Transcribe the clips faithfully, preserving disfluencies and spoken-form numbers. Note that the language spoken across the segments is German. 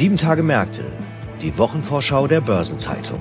Sieben Tage Märkte, die Wochenvorschau der Börsenzeitung.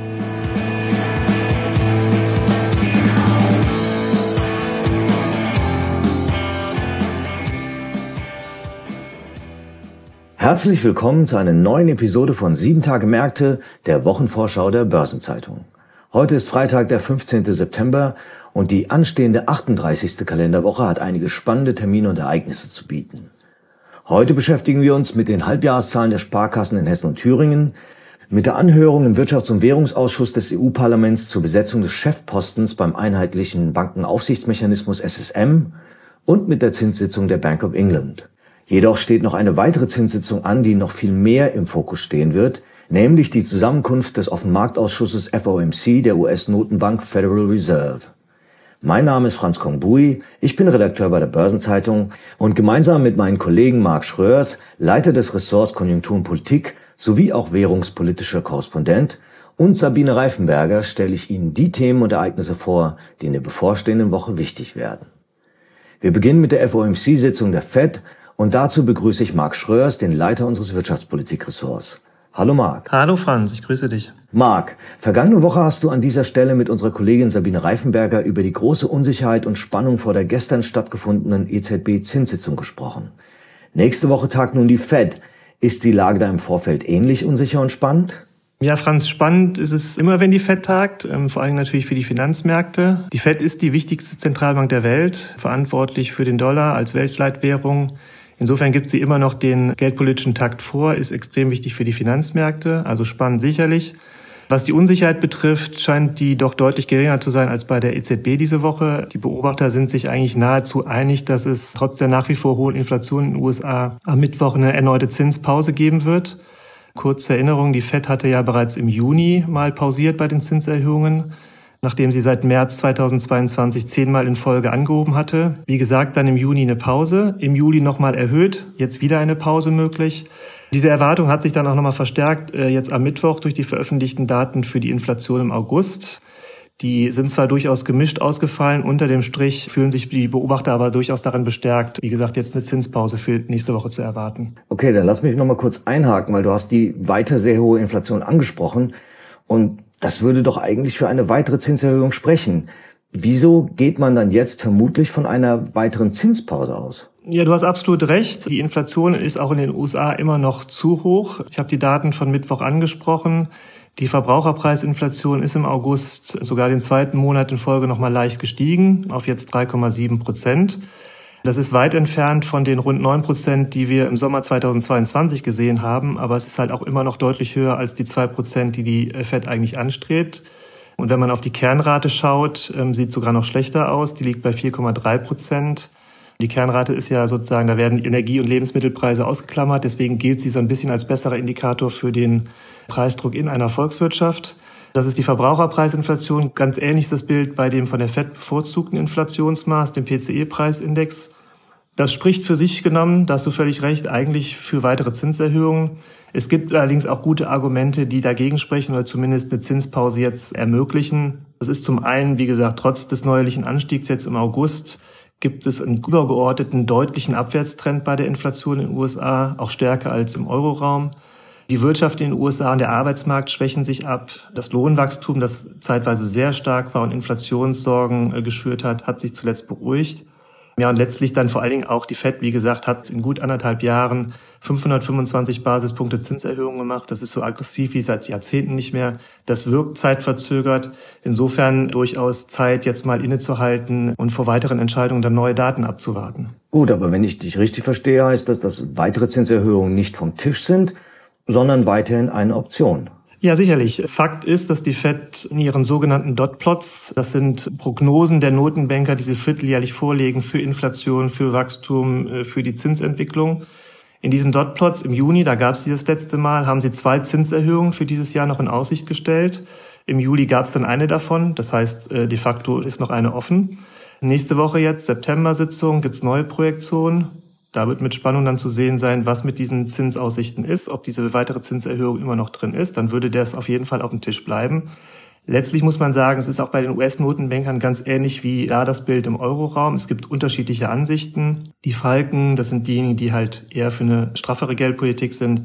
Herzlich willkommen zu einer neuen Episode von Sieben Tage Märkte, der Wochenvorschau der Börsenzeitung. Heute ist Freitag, der fünfzehnte September und die anstehende achtunddreißigste Kalenderwoche hat einige spannende Termine und Ereignisse zu bieten. Heute beschäftigen wir uns mit den Halbjahreszahlen der Sparkassen in Hessen und Thüringen, mit der Anhörung im Wirtschafts- und Währungsausschuss des E U-Parlaments zur Besetzung des Chefpostens beim einheitlichen Bankenaufsichtsmechanismus S S M und mit der Zinssitzung der Bank of England. Jedoch steht noch eine weitere Zinssitzung an, die noch viel mehr im Fokus stehen wird, nämlich die Zusammenkunft des Offenmarktausschusses F O M C der U S-Notenbank Federal Reserve. Mein Name ist Franz Kongbui, ich bin Redakteur bei der Börsenzeitung und gemeinsam mit meinen Kollegen Marc Schröers, Leiter des Ressorts Konjunktur und Politik sowie auch währungspolitischer Korrespondent, und Sabine Reifenberger stelle ich Ihnen die Themen und Ereignisse vor, die in der bevorstehenden Woche wichtig werden. Wir beginnen mit der F O M C-Sitzung der Fed. Und dazu begrüße ich Marc Schröers, den Leiter unseres Wirtschaftspolitik-Ressorts. Hallo Marc. Hallo Franz, ich grüße dich. Marc, vergangene Woche hast du an dieser Stelle mit unserer Kollegin Sabine Reifenberger über die große Unsicherheit und Spannung vor der gestern stattgefundenen E Z B-Zinssitzung gesprochen. Nächste Woche tagt nun die Fed. Ist die Lage da im Vorfeld ähnlich unsicher und spannend? Ja, Franz, spannend ist es immer, wenn die Fed tagt, ähm, vor allem natürlich für die Finanzmärkte. Die Fed ist die wichtigste Zentralbank der Welt, verantwortlich für den Dollar als Weltleitwährung. Insofern gibt sie immer noch den geldpolitischen Takt vor, ist extrem wichtig für die Finanzmärkte, also spannend sicherlich. Was die Unsicherheit betrifft, scheint die doch deutlich geringer zu sein als bei der E Z B diese Woche. Die Beobachter sind sich eigentlich nahezu einig, dass es trotz der nach wie vor hohen Inflation in den U S A am Mittwoch eine erneute Zinspause geben wird. Kurze Erinnerung, die Fed hatte ja bereits im Juni mal pausiert bei den Zinserhöhungen, nachdem sie seit März zweitausendzweiundzwanzig zehnmal in Folge angehoben hatte. Wie gesagt, dann im Juni eine Pause, im Juli nochmal erhöht, jetzt wieder eine Pause möglich. Diese Erwartung hat sich dann auch nochmal verstärkt, jetzt am Mittwoch durch die veröffentlichten Daten für die Inflation im August. Die sind zwar durchaus gemischt ausgefallen, unter dem Strich fühlen sich die Beobachter aber durchaus darin bestärkt, wie gesagt, jetzt eine Zinspause für nächste Woche zu erwarten. Okay, dann lass mich nochmal kurz einhaken, weil du hast die weiter sehr hohe Inflation angesprochen und das würde doch eigentlich für eine weitere Zinserhöhung sprechen. Wieso geht man dann jetzt vermutlich von einer weiteren Zinspause aus? Ja, du hast absolut recht. Die Inflation ist auch in den U S A immer noch zu hoch. Ich habe die Daten von Mittwoch angesprochen. Die Verbraucherpreisinflation ist im August sogar den zweiten Monat in Folge noch mal leicht gestiegen, auf jetzt drei Komma sieben Prozent. Das ist weit entfernt von den rund neun Prozent, die wir im Sommer zweitausendzweiundzwanzig gesehen haben. Aber es ist halt auch immer noch deutlich höher als die zwei Prozent, die die Fed eigentlich anstrebt. Und wenn man auf die Kernrate schaut, sieht es sogar noch schlechter aus. Die liegt bei vier Komma drei Prozent. Die Kernrate ist ja sozusagen, da werden Energie- und Lebensmittelpreise ausgeklammert. Deswegen gilt sie so ein bisschen als besserer Indikator für den Preisdruck in einer Volkswirtschaft. Das ist die Verbraucherpreisinflation. Ganz ähnlich ist das Bild bei dem von der Fed bevorzugten Inflationsmaß, dem P C E-Preisindex. Das spricht für sich genommen, da hast du völlig recht, eigentlich für weitere Zinserhöhungen. Es gibt allerdings auch gute Argumente, die dagegen sprechen oder zumindest eine Zinspause jetzt ermöglichen. Das ist zum einen, wie gesagt, trotz des neuerlichen Anstiegs jetzt im August gibt es einen übergeordneten deutlichen Abwärtstrend bei der Inflation in den U S A, auch stärker als im Euroraum. Die Wirtschaft in den U S A und der Arbeitsmarkt schwächen sich ab. Das Lohnwachstum, das zeitweise sehr stark war und Inflationssorgen geschürt hat, hat sich zuletzt beruhigt. Ja, und letztlich dann vor allen Dingen auch die Fed, wie gesagt, hat in gut anderthalb Jahren fünfhundertfünfundzwanzig Basispunkte Zinserhöhungen gemacht. Das ist so aggressiv wie seit Jahrzehnten nicht mehr. Das wirkt zeitverzögert. Insofern durchaus Zeit, jetzt mal innezuhalten und vor weiteren Entscheidungen dann neue Daten abzuwarten. Gut, aber wenn ich dich richtig verstehe, heißt das, dass weitere Zinserhöhungen nicht vom Tisch sind, sondern weiterhin eine Option. Ja, sicherlich. Fakt ist, dass die Fed in ihren sogenannten Dot-Plots, das sind Prognosen der Notenbanker, die sie vierteljährlich vorlegen für Inflation, für Wachstum, für die Zinsentwicklung. In diesen Dot-Plots im Juni, da gab es die das letzte Mal, haben sie zwei Zinserhöhungen für dieses Jahr noch in Aussicht gestellt. Im Juli gab es dann eine davon, das heißt, de facto ist noch eine offen. Nächste Woche jetzt, September-Sitzung, gibt's neue Projektionen. Da wird mit Spannung dann zu sehen sein, was mit diesen Zinsaussichten ist, ob diese weitere Zinserhöhung immer noch drin ist. Dann würde das auf jeden Fall auf dem Tisch bleiben. Letztlich muss man sagen, es ist auch bei den U S-Notenbankern ganz ähnlich wie da das Bild im Euroraum. Es gibt unterschiedliche Ansichten. Die Falken, das sind diejenigen, die halt eher für eine straffere Geldpolitik sind,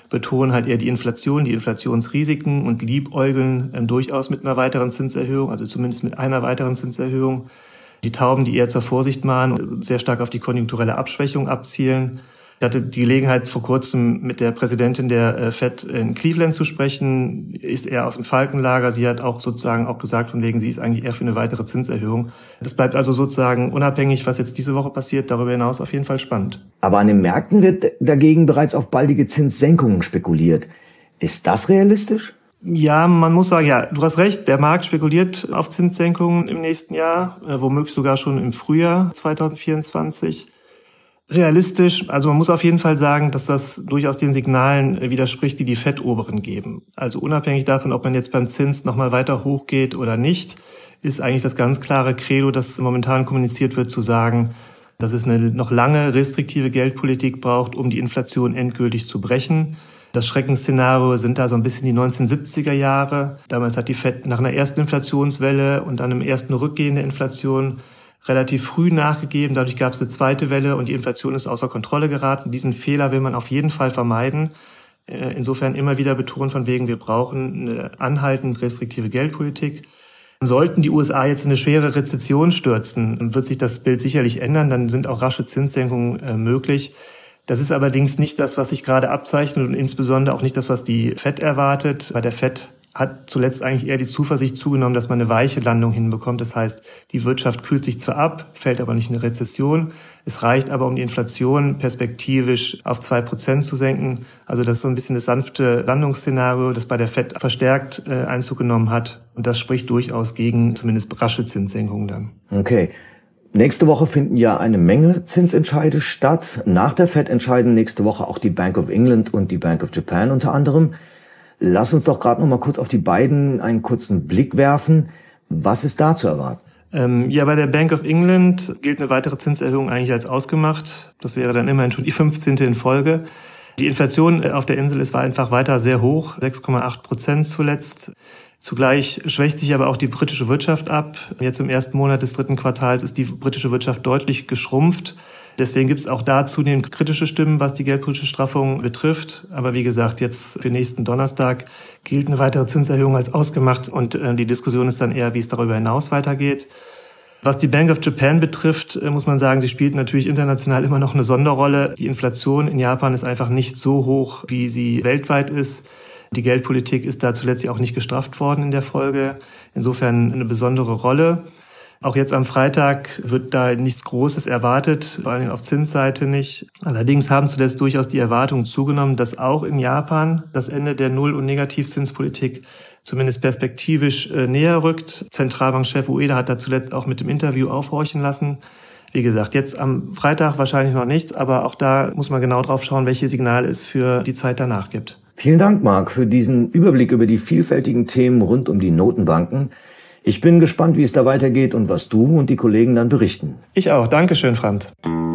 betonen halt eher die Inflation, die Inflationsrisiken und liebäugeln ähm, durchaus mit einer weiteren Zinserhöhung, also zumindest mit einer weiteren Zinserhöhung. Die Tauben, die eher zur Vorsicht mahnen und sehr stark auf die konjunkturelle Abschwächung abzielen. Ich hatte die Gelegenheit, vor kurzem mit der Präsidentin der Fed in Cleveland zu sprechen, ist eher aus dem Falkenlager. Sie hat auch sozusagen auch gesagt, von wegen, sie ist eigentlich eher für eine weitere Zinserhöhung. Das bleibt also sozusagen unabhängig, was jetzt diese Woche passiert, darüber hinaus auf jeden Fall spannend. Aber an den Märkten wird dagegen bereits auf baldige Zinssenkungen spekuliert. Ist das realistisch? Ja, man muss sagen, ja, du hast recht, der Markt spekuliert auf Zinssenkungen im nächsten Jahr, äh, womöglich sogar schon im Frühjahr zwanzig vierundzwanzig. Realistisch, also man muss auf jeden Fall sagen, dass das durchaus den Signalen widerspricht, die die Fed-Oberen geben. Also unabhängig davon, ob man jetzt beim Zins nochmal weiter hochgeht oder nicht, ist eigentlich das ganz klare Credo, das momentan kommuniziert wird, zu sagen, dass es eine noch lange restriktive Geldpolitik braucht, um die Inflation endgültig zu brechen. Das Schreckensszenario sind da so ein bisschen die neunzehnhundertsiebziger Jahre. Damals hat die Fed nach einer ersten Inflationswelle und dann einem ersten Rückgehen der Inflation relativ früh nachgegeben. Dadurch gab es eine zweite Welle und die Inflation ist außer Kontrolle geraten. Diesen Fehler will man auf jeden Fall vermeiden. Insofern immer wieder betonen von wegen, wir brauchen eine anhaltend restriktive Geldpolitik. Sollten die U S A jetzt in eine schwere Rezession stürzen, wird sich das Bild sicherlich ändern. Dann sind auch rasche Zinssenkungen möglich. Das ist allerdings nicht das, was sich gerade abzeichnet und insbesondere auch nicht das, was die Fed erwartet. Bei der Fed hat zuletzt eigentlich eher die Zuversicht zugenommen, dass man eine weiche Landung hinbekommt. Das heißt, die Wirtschaft kühlt sich zwar ab, fällt aber nicht in eine Rezession. Es reicht aber, um die Inflation perspektivisch auf zwei Prozent zu senken. Also das ist so ein bisschen das sanfte Landungsszenario, das bei der Fed verstärkt äh, Einzug genommen hat. Und das spricht durchaus gegen zumindest rasche Zinssenkungen dann. Okay. Nächste Woche finden ja eine Menge Zinsentscheide statt. Nach der Fed entscheiden nächste Woche auch die Bank of England und die Bank of Japan unter anderem. Lass uns doch gerade noch mal kurz auf die beiden einen kurzen Blick werfen. Was ist da zu erwarten? Ähm, ja, bei der Bank of England gilt eine weitere Zinserhöhung eigentlich als ausgemacht. Das wäre dann immerhin schon die fünfzehnte in Folge. Die Inflation auf der Insel ist war einfach weiter sehr hoch, sechs Komma acht Prozent zuletzt. Zugleich schwächt sich aber auch die britische Wirtschaft ab. Jetzt im ersten Monat des dritten Quartals ist die britische Wirtschaft deutlich geschrumpft. Deswegen gibt es auch da zunehmend kritische Stimmen, was die geldpolitische Straffung betrifft. Aber wie gesagt, jetzt für nächsten Donnerstag gilt eine weitere Zinserhöhung als ausgemacht und äh, die Diskussion ist dann eher, wie es darüber hinaus weitergeht. Was die Bank of Japan betrifft, äh, muss man sagen, sie spielt natürlich international immer noch eine Sonderrolle. Die Inflation in Japan ist einfach nicht so hoch, wie sie weltweit ist. Die Geldpolitik ist da zuletzt auch nicht gestrafft worden in der Folge. Insofern eine besondere Rolle. Auch jetzt am Freitag wird da nichts Großes erwartet, vor allem auf Zinsseite nicht. Allerdings haben zuletzt durchaus die Erwartungen zugenommen, dass auch in Japan das Ende der Null- und Negativzinspolitik zumindest perspektivisch äh, näher rückt. Zentralbankchef Ueda hat da zuletzt auch mit dem Interview aufhorchen lassen. Wie gesagt, jetzt am Freitag wahrscheinlich noch nichts, aber auch da muss man genau drauf schauen, welche Signale es für die Zeit danach gibt. Vielen Dank, Marc, für diesen Überblick über die vielfältigen Themen rund um die Notenbanken. Ich bin gespannt, wie es da weitergeht und was du und die Kollegen dann berichten. Ich auch. Dankeschön, Franz.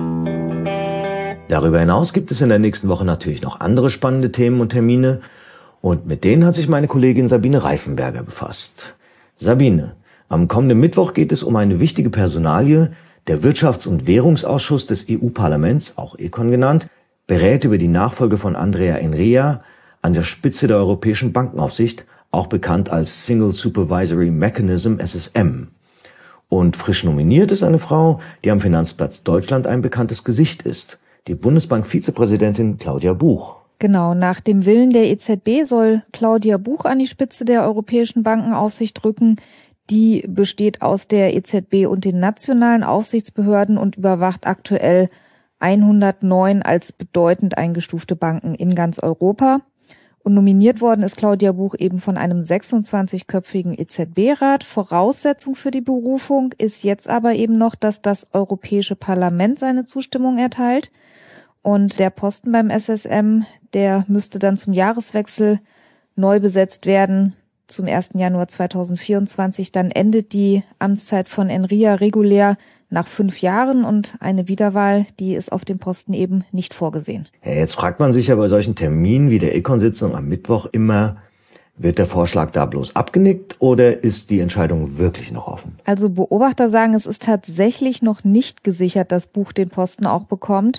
Darüber hinaus gibt es in der nächsten Woche natürlich noch andere spannende Themen und Termine. Und mit denen hat sich meine Kollegin Sabine Reifenberger befasst. Sabine, am kommenden Mittwoch geht es um eine wichtige Personalie. Der Wirtschafts- und Währungsausschuss des E U-Parlaments, auch Econ genannt, berät über die Nachfolge von Andrea Enria an der Spitze der Europäischen Bankenaufsicht, auch bekannt als Single Supervisory Mechanism, S S M. Und frisch nominiert ist eine Frau, die am Finanzplatz Deutschland ein bekanntes Gesicht ist, die Bundesbank-Vizepräsidentin Claudia Buch. Genau, nach dem Willen der E Z B soll Claudia Buch an die Spitze der Europäischen Bankenaufsicht rücken. Die besteht aus der E Z B und den nationalen Aufsichtsbehörden und überwacht aktuell hundertneun als bedeutend eingestufte Banken in ganz Europa. Und nominiert worden ist Claudia Buch eben von einem sechsundzwanzigköpfigen E Z B-Rat. Voraussetzung für die Berufung ist jetzt aber eben noch, dass das Europäische Parlament seine Zustimmung erteilt. Und der Posten beim S S M, der müsste dann zum Jahreswechsel neu besetzt werden. Zum ersten Januar zweitausendvierundzwanzig. Dann endet die Amtszeit von Enria regulär nach fünf Jahren und eine Wiederwahl, die ist auf dem Posten eben nicht vorgesehen. Ja, jetzt fragt man sich ja bei solchen Terminen wie der Econ-Sitzung am Mittwoch immer, wird der Vorschlag da bloß abgenickt oder ist die Entscheidung wirklich noch offen? Also Beobachter sagen, es ist tatsächlich noch nicht gesichert, dass Buch den Posten auch bekommt.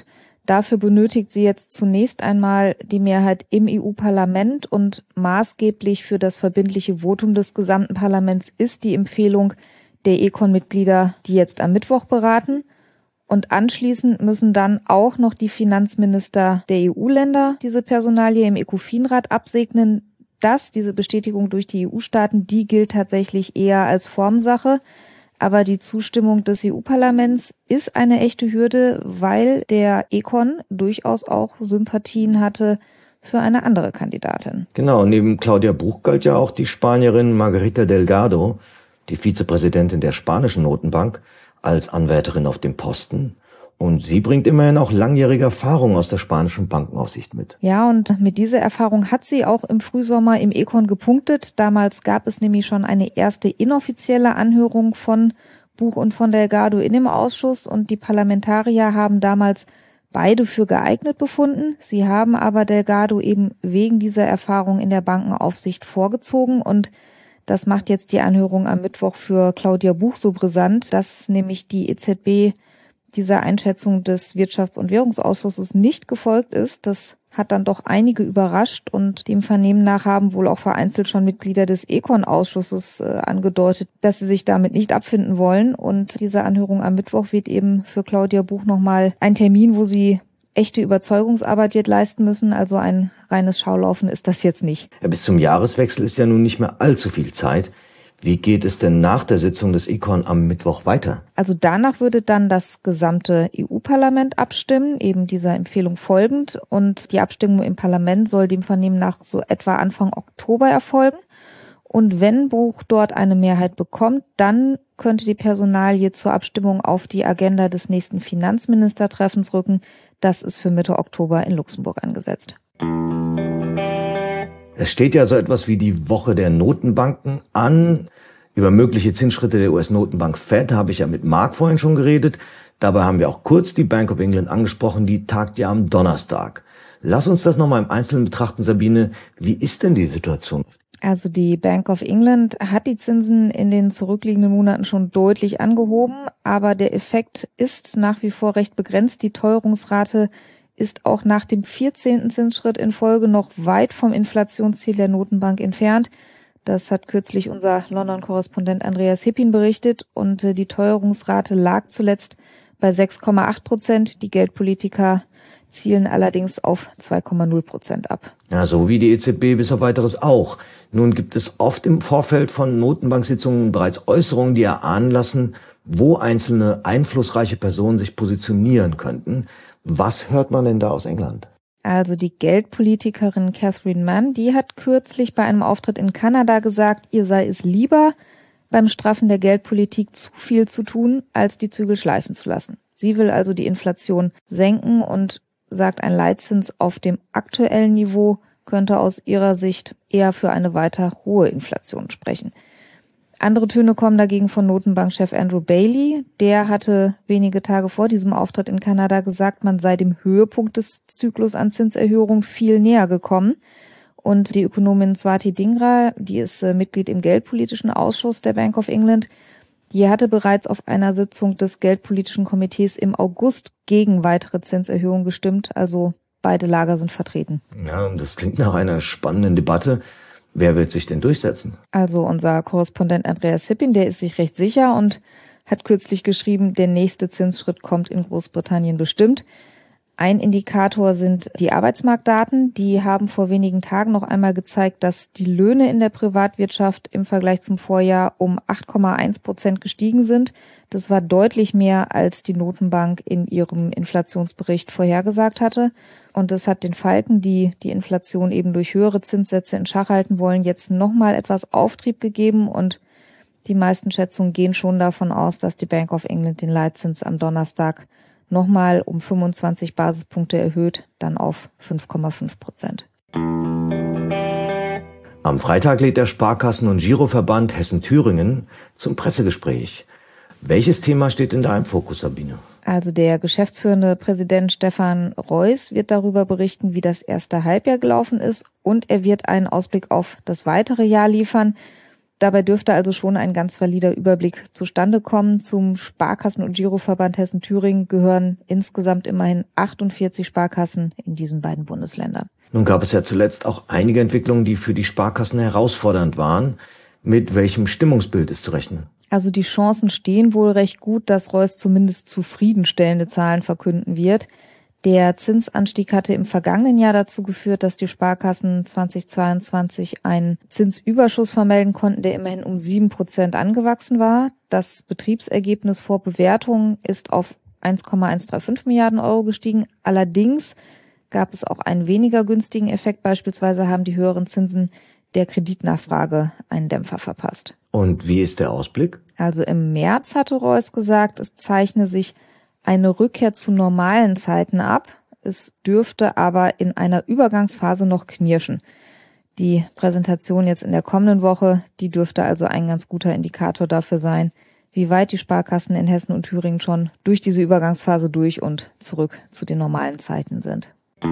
Dafür benötigt sie jetzt zunächst einmal die Mehrheit im E U-Parlament und maßgeblich für das verbindliche Votum des gesamten Parlaments ist die Empfehlung der Econ-Mitglieder, die jetzt am Mittwoch beraten. Und anschließend müssen dann auch noch die Finanzminister der E U-Länder diese Personalie im Ecofin-Rat absegnen. Das, diese Bestätigung durch die E U-Staaten, die gilt tatsächlich eher als Formsache. Aber die Zustimmung des E U-Parlaments ist eine echte Hürde, weil der Econ durchaus auch Sympathien hatte für eine andere Kandidatin. Genau, neben Claudia Buch galt ja auch die Spanierin Margarita Delgado, die Vizepräsidentin der spanischen Notenbank, als Anwärterin auf dem Posten. Und sie bringt immerhin auch langjährige Erfahrung aus der spanischen Bankenaufsicht mit. Ja, und mit dieser Erfahrung hat sie auch im Frühsommer im Econ gepunktet. Damals gab es nämlich schon eine erste inoffizielle Anhörung von Buch und von Delgado in dem Ausschuss. Und die Parlamentarier haben damals beide für geeignet befunden. Sie haben aber Delgado eben wegen dieser Erfahrung in der Bankenaufsicht vorgezogen. Und das macht jetzt die Anhörung am Mittwoch für Claudia Buch so brisant, dass nämlich die E Z B dieser Einschätzung des Wirtschafts- und Währungsausschusses nicht gefolgt ist. Das hat dann doch einige überrascht und dem Vernehmen nach haben wohl auch vereinzelt schon Mitglieder des Econ-Ausschusses äh, angedeutet, dass sie sich damit nicht abfinden wollen. Und diese Anhörung am Mittwoch wird eben für Claudia Buch nochmal ein Termin, wo sie echte Überzeugungsarbeit wird leisten müssen. Also ein reines Schaulaufen ist das jetzt nicht. Ja, bis zum Jahreswechsel ist ja nun nicht mehr allzu viel Zeit. Wie geht es denn nach der Sitzung des Econ am Mittwoch weiter? Also danach würde dann das gesamte E U-Parlament abstimmen, eben dieser Empfehlung folgend. Und die Abstimmung im Parlament soll dem Vernehmen nach so etwa Anfang Oktober erfolgen. Und wenn Buch dort eine Mehrheit bekommt, dann könnte die Personalie zur Abstimmung auf die Agenda des nächsten Finanzministertreffens rücken. Das ist für Mitte Oktober in Luxemburg angesetzt. Es steht ja so etwas wie die Woche der Notenbanken an. Über mögliche Zinsschritte der U S-Notenbank Fed habe ich ja mit Marc vorhin schon geredet. Dabei haben wir auch kurz die Bank of England angesprochen, die tagt ja am Donnerstag. Lass uns das nochmal im Einzelnen betrachten, Sabine. Wie ist denn die Situation? Also die Bank of England hat die Zinsen in den zurückliegenden Monaten schon deutlich angehoben, aber der Effekt ist nach wie vor recht begrenzt. Die Teuerungsrate ist auch nach dem vierzehnten Zinsschritt in Folge noch weit vom Inflationsziel der Notenbank entfernt. Das hat kürzlich unser London-Korrespondent Andreas Hippin berichtet und die Teuerungsrate lag zuletzt bei sechs Komma acht Prozent. Die Geldpolitiker zielen allerdings auf zwei Komma null Prozent ab. Ja, so wie die E Z B bis auf Weiteres auch. Nun gibt es oft im Vorfeld von Notenbanksitzungen bereits Äußerungen, die erahnen lassen, wo einzelne einflussreiche Personen sich positionieren könnten. Was hört man denn da aus England? Also die Geldpolitikerin Catherine Mann, die hat kürzlich bei einem Auftritt in Kanada gesagt, ihr sei es lieber, beim Straffen der Geldpolitik zu viel zu tun, als die Zügel schleifen zu lassen. Sie will also die Inflation senken und sagt, ein Leitzins auf dem aktuellen Niveau könnte aus ihrer Sicht eher für eine weiter hohe Inflation sprechen. Andere Töne kommen dagegen von Notenbankchef Andrew Bailey. Der hatte wenige Tage vor diesem Auftritt in Kanada gesagt, man sei dem Höhepunkt des Zyklus an Zinserhöhung viel näher gekommen. Und die Ökonomin Swati Dhingra, die ist Mitglied im Geldpolitischen Ausschuss der Bank of England, die hatte bereits auf einer Sitzung des Geldpolitischen Komitees im August gegen weitere Zinserhöhungen gestimmt. Also beide Lager sind vertreten. Ja, das klingt nach einer spannenden Debatte. Wer wird sich denn durchsetzen? Also unser Korrespondent Andreas Hippin, der ist sich recht sicher und hat kürzlich geschrieben, der nächste Zinsschritt kommt in Großbritannien bestimmt. Ein Indikator sind die Arbeitsmarktdaten. Die haben vor wenigen Tagen noch einmal gezeigt, dass die Löhne in der Privatwirtschaft im Vergleich zum Vorjahr um acht Komma eins Prozent gestiegen sind. Das war deutlich mehr, als die Notenbank in ihrem Inflationsbericht vorhergesagt hatte. Und das hat den Falken, die die Inflation eben durch höhere Zinssätze in Schach halten wollen, jetzt nochmal etwas Auftrieb gegeben. Und die meisten Schätzungen gehen schon davon aus, dass die Bank of England den Leitzins am Donnerstag nochmal um fünfundzwanzig Basispunkte erhöht, dann auf fünf Komma fünf Prozent. Am Freitag lädt der Sparkassen- und Giroverband Hessen-Thüringen zum Pressegespräch. Welches Thema steht denn da im Fokus, Sabine? Also der geschäftsführende Präsident Stefan Reuss wird darüber berichten, wie das erste Halbjahr gelaufen ist, und er wird einen Ausblick auf das weitere Jahr liefern. Dabei dürfte also schon ein ganz valider Überblick zustande kommen. Zum Sparkassen- und Giroverband Hessen-Thüringen gehören insgesamt immerhin achtundvierzig Sparkassen in diesen beiden Bundesländern. Nun gab es ja zuletzt auch einige Entwicklungen, die für die Sparkassen herausfordernd waren. Mit welchem Stimmungsbild ist zu rechnen? Also die Chancen stehen wohl recht gut, dass Reuß zumindest zufriedenstellende Zahlen verkünden wird. Der Zinsanstieg hatte im vergangenen Jahr dazu geführt, dass die Sparkassen zweitausendzweiundzwanzig einen Zinsüberschuss vermelden konnten, der immerhin um sieben Prozent angewachsen war. Das Betriebsergebnis vor Bewertung ist auf eins Komma hundertfünfunddreißig Milliarden Euro gestiegen. Allerdings gab es auch einen weniger günstigen Effekt. Beispielsweise haben die höheren Zinsen der Kreditnachfrage einen Dämpfer verpasst. Und wie ist der Ausblick? Also im März hatte Reuß gesagt, es zeichne sich eine Rückkehr zu normalen Zeiten ab. Es dürfte aber in einer Übergangsphase noch knirschen. Die Präsentation jetzt in der kommenden Woche, die dürfte also ein ganz guter Indikator dafür sein, wie weit die Sparkassen in Hessen und Thüringen schon durch diese Übergangsphase durch und zurück zu den normalen Zeiten sind.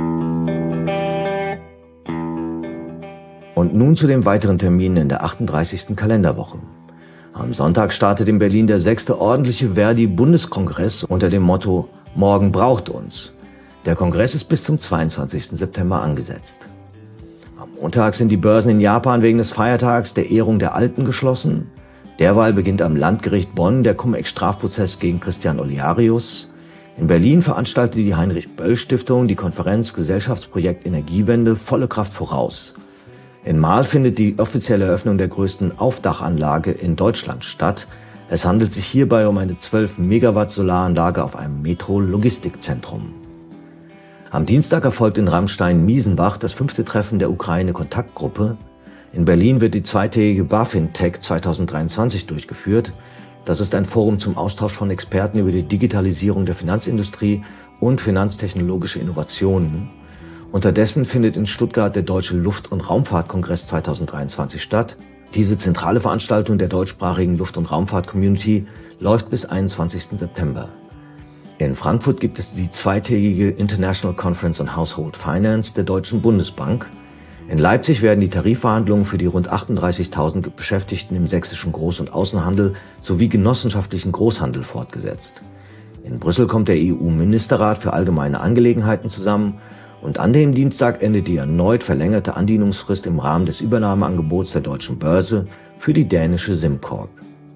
Und nun zu den weiteren Terminen in der achtunddreißigsten Kalenderwoche. Am Sonntag startet in Berlin der sechste ordentliche Verdi-Bundeskongress unter dem Motto Morgen braucht uns. Der Kongress ist bis zum zweiundzwanzigsten September angesetzt. Am Montag sind die Börsen in Japan wegen des Feiertags der Ehrung der Alten geschlossen. Derweil beginnt am Landgericht Bonn der Cum-Ex-Strafprozess gegen Christian Oliarius. In Berlin veranstaltet die Heinrich-Böll-Stiftung die Konferenz Gesellschaftsprojekt Energiewende volle Kraft voraus. In Marl findet die offizielle Eröffnung der größten Aufdachanlage in Deutschland statt. Es handelt sich hierbei um eine zwölf Megawatt Solaranlage auf einem Metro-Logistikzentrum. Am Dienstag erfolgt in Ramstein-Miesenbach das fünfte Treffen der Ukraine-Kontaktgruppe. In Berlin wird die zweitägige BaFin-Tech zweitausenddreiundzwanzig durchgeführt. Das ist ein Forum zum Austausch von Experten über die Digitalisierung der Finanzindustrie und finanztechnologische Innovationen. Unterdessen findet in Stuttgart der Deutsche Luft- und Raumfahrtkongress zweitausenddreiundzwanzig statt. Diese zentrale Veranstaltung der deutschsprachigen Luft- und Raumfahrt-Community läuft bis einundzwanzigsten September. In Frankfurt gibt es die zweitägige International Conference on Household Finance der Deutschen Bundesbank. In Leipzig werden die Tarifverhandlungen für die rund achtunddreißigtausend Beschäftigten im sächsischen Groß- und Außenhandel sowie genossenschaftlichen Großhandel fortgesetzt. In Brüssel kommt der E U-Ministerrat für allgemeine Angelegenheiten zusammen. Und an dem Dienstag endet die erneut verlängerte Andienungsfrist im Rahmen des Übernahmeangebots der Deutschen Börse für die dänische SimCorp.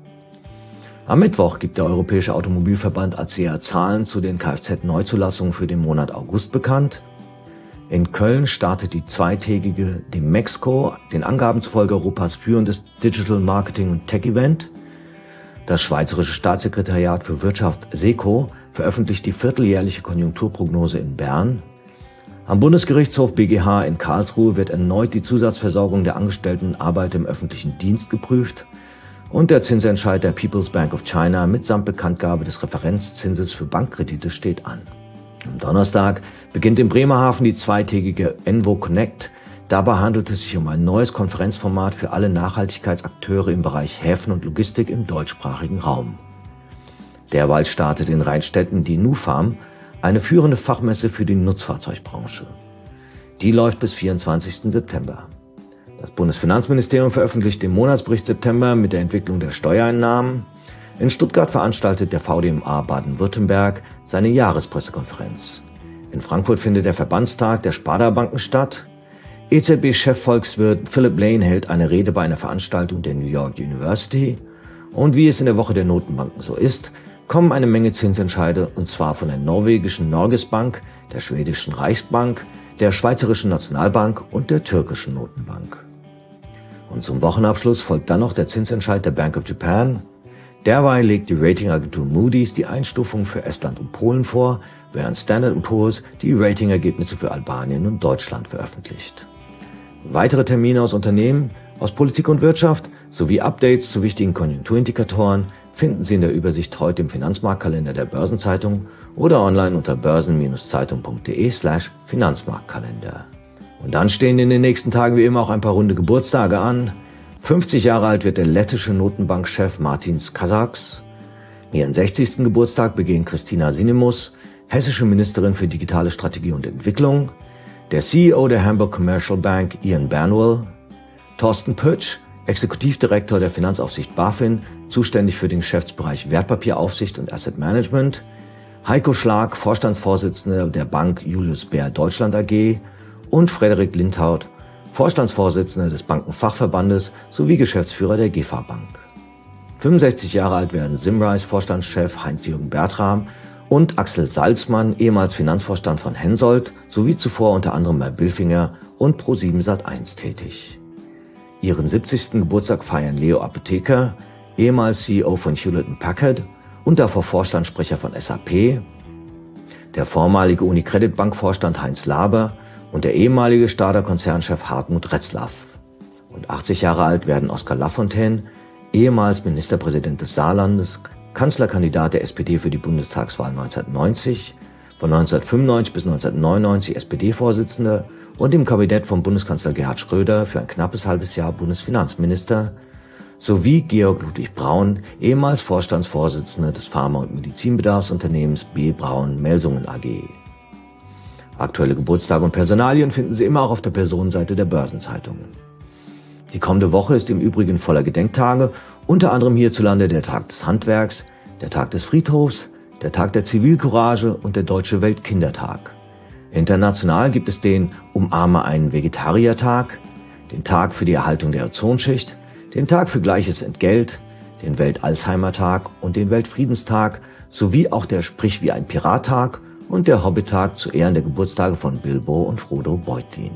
Am Mittwoch gibt der Europäische Automobilverband A C A Zahlen zu den Kfz-Neuzulassungen für den Monat August bekannt. In Köln startet die zweitägige Demexco, den Angaben zufolge Europas führendes Digital Marketing und Tech Event. Das Schweizerische Staatssekretariat für Wirtschaft SECO veröffentlicht die vierteljährliche Konjunkturprognose in Bern. Am Bundesgerichtshof B G H in Karlsruhe wird erneut die Zusatzversorgung der angestellten Arbeiter im öffentlichen Dienst geprüft und der Zinsentscheid der People's Bank of China mitsamt Bekanntgabe des Referenzzinses für Bankkredite steht an. Am Donnerstag beginnt in Bremerhaven die zweitägige Envo Connect. Dabei handelt es sich um ein neues Konferenzformat für alle Nachhaltigkeitsakteure im Bereich Häfen und Logistik im deutschsprachigen Raum. Derweil startet in Rheinstetten die NuFarm, eine führende Fachmesse für die Nutzfahrzeugbranche. Die läuft bis vierundzwanzigsten September. Das Bundesfinanzministerium veröffentlicht den Monatsbericht September mit der Entwicklung der Steuereinnahmen. In Stuttgart veranstaltet der V D M A Baden-Württemberg seine Jahrespressekonferenz. In Frankfurt findet der Verbandstag der Sparda-Banken statt. E Z B-Chefvolkswirt Philip Lane hält eine Rede bei einer Veranstaltung der New York University. Und wie es in der Woche der Notenbanken so ist, kommen eine Menge Zinsentscheide, und zwar von der norwegischen Norges Bank, der schwedischen Reichsbank, der schweizerischen Nationalbank und der türkischen Notenbank. Und zum Wochenabschluss folgt dann noch der Zinsentscheid der Bank of Japan. Derweil legt die Ratingagentur Moody's die Einstufung für Estland und Polen vor, während Standard and Poor's die Ratingergebnisse für Albanien und Deutschland veröffentlicht. Weitere Termine aus Unternehmen, aus Politik und Wirtschaft sowie Updates zu wichtigen Konjunkturindikatoren finden Sie in der Übersicht heute im Finanzmarktkalender der Börsenzeitung oder online unter börsen-zeitung.de slash Finanzmarktkalender. Und dann stehen in den nächsten Tagen wie immer auch ein paar runde Geburtstage an. fünfzig Jahre alt wird der lettische Notenbankchef Martins Kazaks. Ihren sechzigsten Geburtstag begehen Christina Sinemus, hessische Ministerin für digitale Strategie und Entwicklung, der C E O der Hamburg Commercial Bank Ian Bernwell, Thorsten Pötsch, Exekutivdirektor der Finanzaufsicht BaFin, zuständig für den Geschäftsbereich Wertpapieraufsicht und Asset Management, Heiko Schlag, Vorstandsvorsitzender der Bank Julius Baer Deutschland A G und Frederik Lindhaut, Vorstandsvorsitzender des Bankenfachverbandes sowie Geschäftsführer der G E F A Bank. fünfundsechzig Jahre alt werden Symrise Vorstandschef Heinz-Jürgen Bertram und Axel Salzmann, ehemals Finanzvorstand von Hensoldt, sowie zuvor unter anderem bei Bilfinger und ProSieben Sat eins tätig. Ihren siebzigsten Geburtstag feiern Leo Apotheker, ehemals C E O von Hewlett und Packard und davor Vorstandssprecher von S A P, der vormalige Unicredit Bank-Vorstand Heinz Laber und der ehemalige Stada-Konzernchef Hartmut Retzlaff. Und achtzig Jahre alt werden Oskar Lafontaine, ehemals Ministerpräsident des Saarlandes, Kanzlerkandidat der S P D für die Bundestagswahl neunzehnhundertneunzig, von neunzehnhundertfünfundneunzig bis neunzehnhundertneunundneunzig S P D-Vorsitzender und im Kabinett von Bundeskanzler Gerhard Schröder für ein knappes halbes Jahr Bundesfinanzminister, sowie Georg Ludwig Braun, ehemals Vorstandsvorsitzender des Pharma- und Medizinbedarfsunternehmens B. Braun Melsungen A G. Aktuelle Geburtstage und Personalien finden Sie immer auch auf der Personenseite der Börsenzeitung. Die kommende Woche ist im Übrigen voller Gedenktage, unter anderem hierzulande der Tag des Handwerks, der Tag des Friedhofs, der Tag der Zivilcourage und der Deutsche Weltkindertag. International gibt es den Umarme einen Vegetarier-Tag, den Tag für die Erhaltung der Ozonschicht, den Tag für gleiches Entgelt, den Welt-Alzheimer-Tag und den Weltfriedenstag, sowie auch der Sprich wie ein Pirat-Tag und der Hobbit-Tag zu Ehren der Geburtstage von Bilbo und Frodo Beutlin.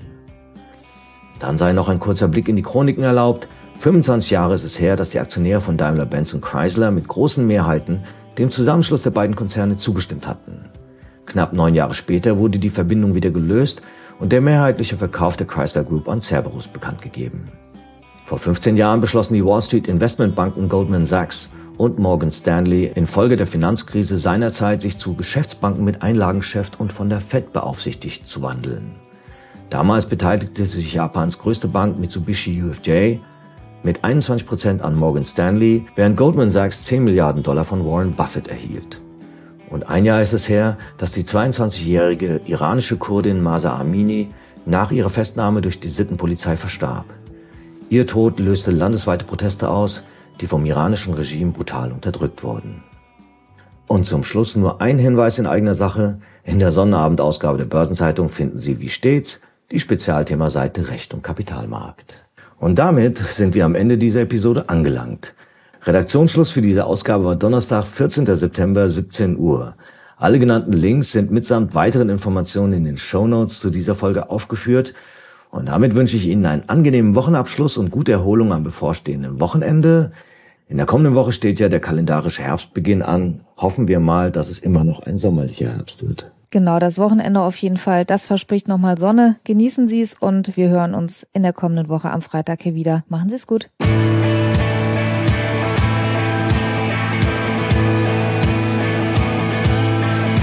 Dann sei noch ein kurzer Blick in die Chroniken erlaubt. fünfundzwanzig Jahre ist es her, dass die Aktionäre von Daimler-Benz und Chrysler mit großen Mehrheiten dem Zusammenschluss der beiden Konzerne zugestimmt hatten. Knapp neun Jahre später wurde die Verbindung wieder gelöst und der mehrheitliche Verkauf der Chrysler Group an Cerberus bekannt gegeben. Vor fünfzehn Jahren beschlossen die Wall Street Investmentbanken Goldman Sachs und Morgan Stanley infolge der Finanzkrise seinerzeit sich zu Geschäftsbanken mit Einlagengeschäft und von der Fed beaufsichtigt zu wandeln. Damals beteiligte sich Japans größte Bank Mitsubishi U F J mit einundzwanzig Prozent an Morgan Stanley, während Goldman Sachs zehn Milliarden Dollar von Warren Buffett erhielt. Und ein Jahr ist es her, dass die zweiundzwanzigjährige iranische Kurdin Mahsa Amini nach ihrer Festnahme durch die Sittenpolizei verstarb. Ihr Tod löste landesweite Proteste aus, die vom iranischen Regime brutal unterdrückt wurden. Und zum Schluss nur ein Hinweis in eigener Sache. In der Sonnterabendausgabe der Börsenzeitung finden Sie wie stets die Spezialthemaseite Recht und Kapitalmarkt. Und damit sind wir am Ende dieser Episode angelangt. Redaktionsschluss für diese Ausgabe war Donnerstag, vierzehnten September, siebzehn Uhr. Alle genannten Links sind mitsamt weiteren Informationen in den Shownotes zu dieser Folge aufgeführt. Und damit wünsche ich Ihnen einen angenehmen Wochenabschluss und gute Erholung am bevorstehenden Wochenende. In der kommenden Woche steht ja der kalendarische Herbstbeginn an. Hoffen wir mal, dass es immer noch ein sommerlicher Herbst wird. Genau, das Wochenende auf jeden Fall. Das verspricht nochmal Sonne. Genießen Sie es und wir hören uns in der kommenden Woche am Freitag hier wieder. Machen Sie es gut.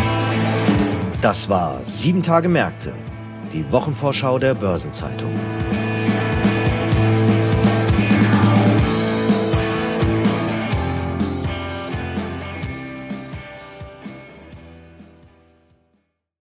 Das war sieben Tage Märkte, die Wochenvorschau der Börsenzeitung.